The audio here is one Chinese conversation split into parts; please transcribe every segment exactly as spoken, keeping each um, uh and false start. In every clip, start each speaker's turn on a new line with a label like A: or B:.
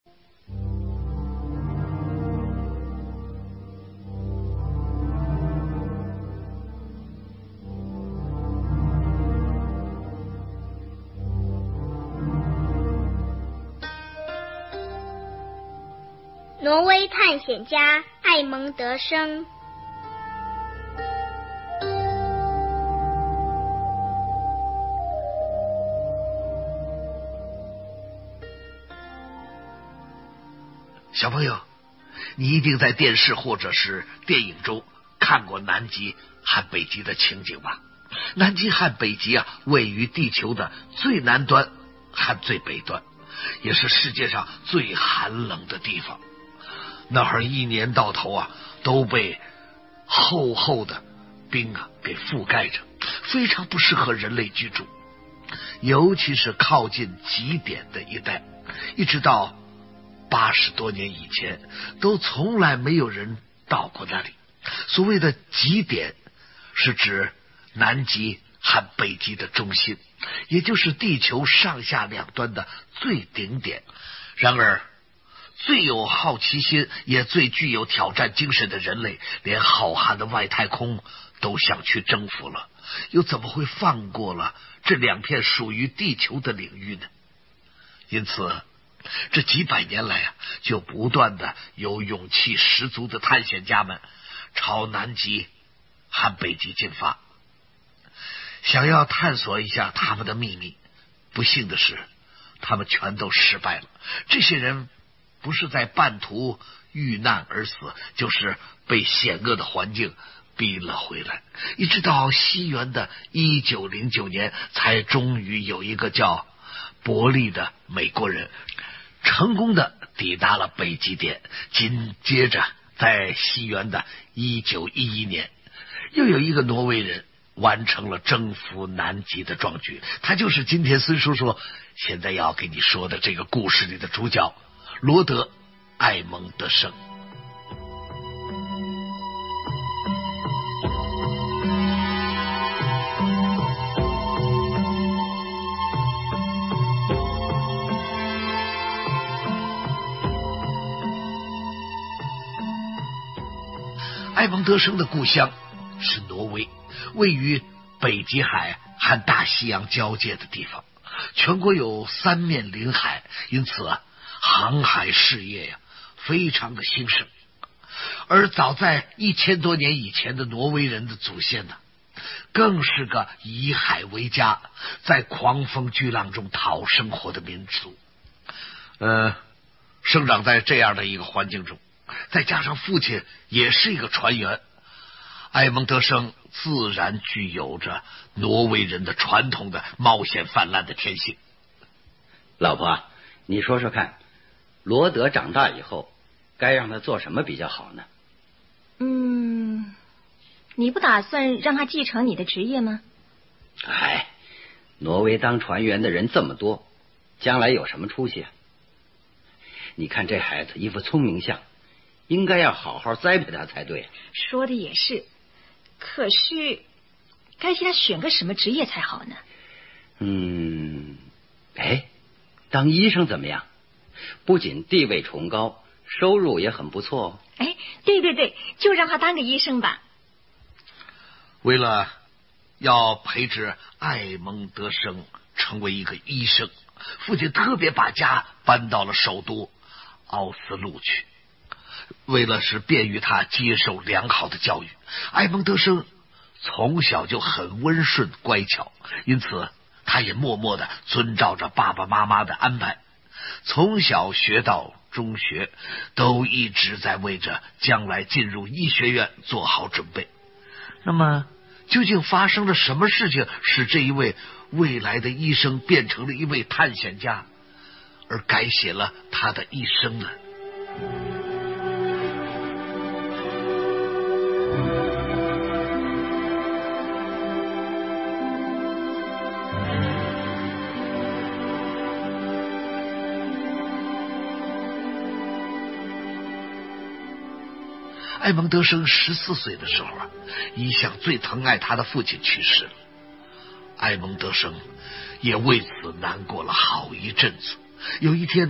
A: 挪威探险家艾蒙德生。
B: 小朋友，你一定在电视或者是电影中看过南极和北极的情景吧？南极和北极啊，位于地球的最南端和最北端，也是世界上最寒冷的地方。那儿一年到头啊，都被厚厚的冰啊给覆盖着，非常不适合人类居住。尤其是靠近极点的一带，一直到八十多年以前，都从来没有人到过那里。所谓的极点，是指南极和北极的中心，也就是地球上下两端的最顶点。然而最有好奇心也最具有挑战精神的人类，连浩瀚的外太空都想去征服了，又怎么会放过了这两片属于地球的领域呢？因此这几百年来啊，就不断的有勇气十足的探险家们朝南极和北极进发，想要探索一下他们的秘密。不幸的是，他们全都失败了。这些人不是在半途遇难而死，就是被险恶的环境逼了回来。一直到西元的一九零九年，才终于有一个叫伯利的美国人成功的抵达了北极点。紧接着在西元的一九一一年，又有一个挪威人完成了征服南极的壮举。他就是今天孙叔叔现在要给你说的这个故事里的主角罗德·艾蒙德生。艾蒙德生的故乡是挪威，位于北极海和大西洋交界的地方，全国有三面临海，因此啊，航海事业呀非常的兴盛。而早在一千多年以前的挪威人的祖先呢，更是个以海为家，在狂风巨浪中讨生活的民族。呃，生长在这样的一个环境中，再加上父亲也是一个船员，艾蒙德生自然具有着挪威人的传统的冒险泛滥的天性。
C: 老婆，你说说看，罗德长大以后该让他做什么比较好呢？
D: 嗯，你不打算让他继承你的职业吗？
C: 哎，挪威当船员的人这么多，将来有什么出息啊？你看这孩子一副聪明相，应该要好好栽培他才对。
D: 说的也是，可是该替他选个什么职业才好呢？
C: 嗯，哎，当医生怎么样？不仅地位崇高，收入也很不错。
D: 哎，对对对，就让他当个医生吧。
B: 为了要培植艾蒙德生成为一个医生，父亲特别把家搬到了首都奥斯陆去。为了是便于他接受良好的教育，艾蒙德生从小就很温顺乖巧，因此他也默默的遵照着爸爸妈妈的安排，从小学到中学都一直在为着将来进入医学院做好准备。那么究竟发生了什么事情，使这一位未来的医生变成了一位探险家，而改写了他的一生呢？艾蒙德生十四岁的时候啊，一向最疼爱他的父亲去世了。艾蒙德生也为此难过了好一阵子。有一天呢，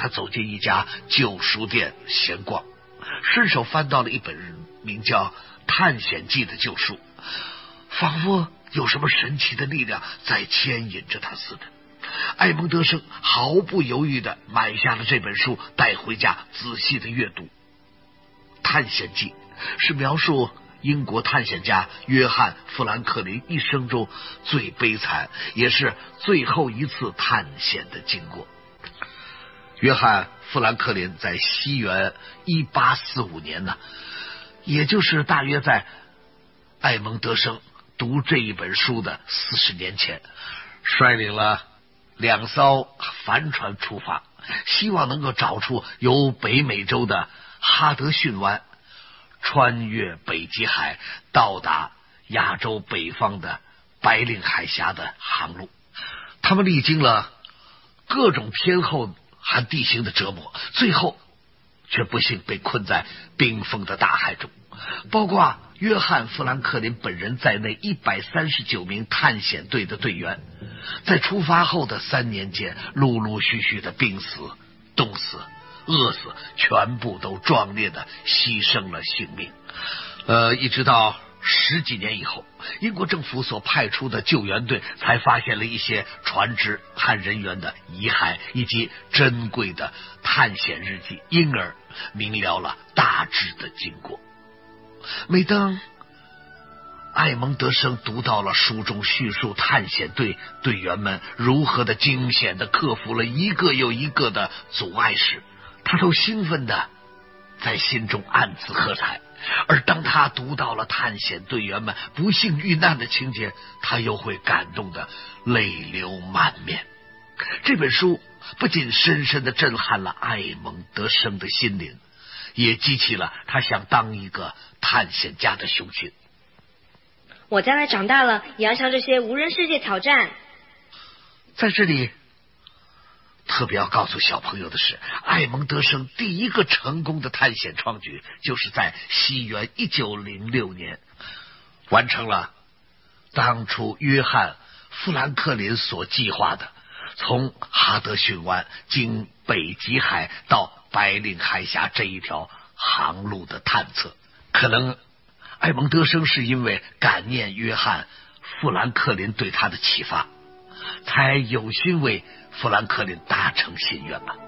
B: 他走进一家旧书店闲逛，顺手翻到了一本名叫《探险记》的旧书，仿佛有什么神奇的力量在牵引着他似的。埃蒙德生毫不犹豫地买下了这本书，带回家仔细的阅读。《探险记》是描述英国探险家约翰·富兰克林一生中最悲惨也是最后一次探险的经过。约翰·富兰克林在西元一八四五年呢，也就是大约在埃蒙德生读这一本书的四十年前，率领了两艘帆船出发，希望能够找出由北美洲的哈德逊湾穿越北极海到达亚洲北方的白令海峡的航路。他们历经了各种天候和地形的折磨，最后却不幸被困在冰封的大海中。包括约翰·富兰克林本人在内一百三十九名探险队的队员，在出发后的三年间，陆陆续续的病死、冻死、饿死，全部都壮烈的牺牲了性命。呃，一直到十几年以后，英国政府所派出的救援队才发现了一些船只和人员的遗骸，以及珍贵的探险日记，因而明了了大致的经过。每当埃蒙德生读到了书中叙述探险队队员们如何的惊险的克服了一个又一个的阻碍时，他都兴奋的在心中暗自喝彩。而当他读到了探险队员们不幸遇难的情节，他又会感动的泪流满面。这本书不仅深深的震撼了埃蒙德生的心灵，也激起了他想当一个探险家的雄心。
E: 我将来长大了也要向这些无人世界挑战。
B: 在这里特别要告诉小朋友的是，埃蒙德生第一个成功的探险创举，就是在西元一九零六年完成了当初约翰·富兰克林所计划的从哈德逊湾经北极海到白令海峡这一条航路的探测。可能埃蒙德生是因为感念约翰·富兰克林对他的启发，才有心为富兰克林达成心愿吧。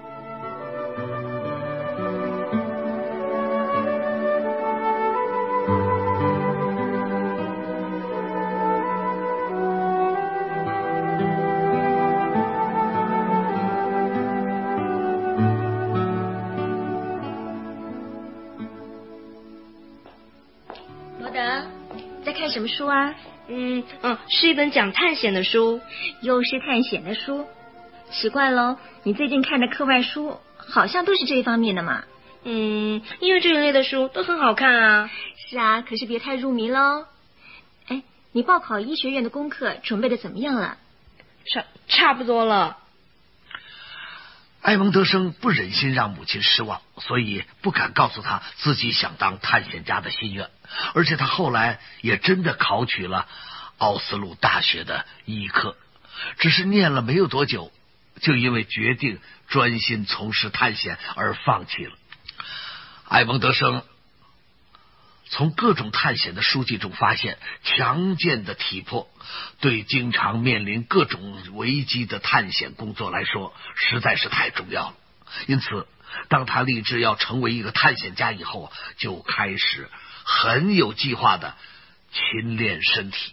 D: 罗德，在看什么书啊？
E: 嗯嗯，是一本讲探险的书。
D: 又是探险的书？奇怪咯，你最近看的课外书好像都是这一方面的嘛。
E: 嗯，因为这一类的书都很好看啊。
D: 是啊，可是别太入迷咯。哎，你报考医学院的功课准备的怎么样了？
E: 差差不多了。
B: 埃蒙德生不忍心让母亲失望，所以不敢告诉他自己想当探险家的心愿。而且他后来也真的考取了奥斯陆大学的医科，只是念了没有多久，就因为决定专心从事探险而放弃了。埃蒙德生从各种探险的书籍中发现，强健的体魄对经常面临各种危机的探险工作来说实在是太重要了。因此当他立志要成为一个探险家以后，就开始很有计划的勤练身体。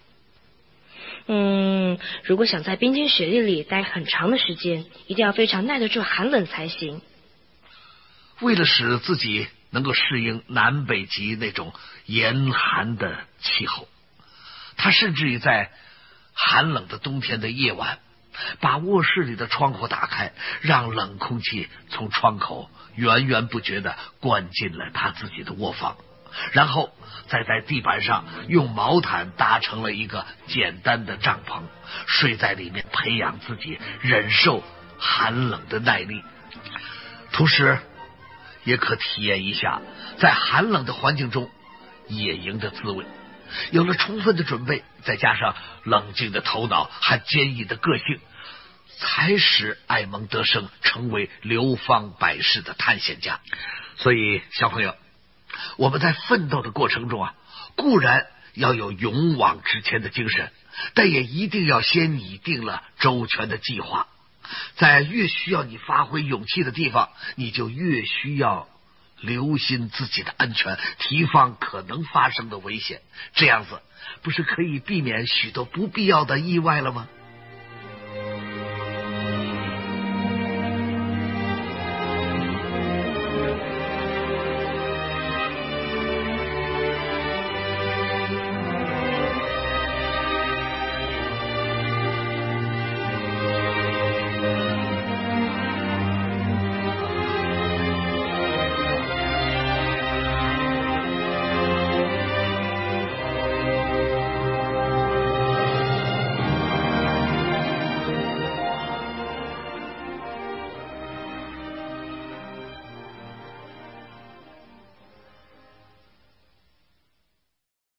E: 嗯，如果想在冰天雪地里待很长的时间，一定要非常耐得住寒冷才行。
B: 为了使自己能够适应南北极那种严寒的气候，他甚至于在寒冷的冬天的夜晚，把卧室里的窗户打开，让冷空气从窗口源源不绝地灌进了他自己的卧房，然后再在地板上用毛毯搭成了一个简单的帐篷，睡在里面，培养自己忍受寒冷的耐力，同时也可体验一下在寒冷的环境中野营的滋味。有了充分的准备，再加上冷静的头脑和坚毅的个性， 才使艾蒙德生成为流芳百世的探险家。所以小朋友，我们在奋斗的过程中啊，固然要有勇往直前的精神，但也一定要先拟定了周全的计划。在越需要你发挥勇气的地方，你就越需要留心自己的安全，提防可能发生的危险，这样子不是可以避免许多不必要的意外了吗？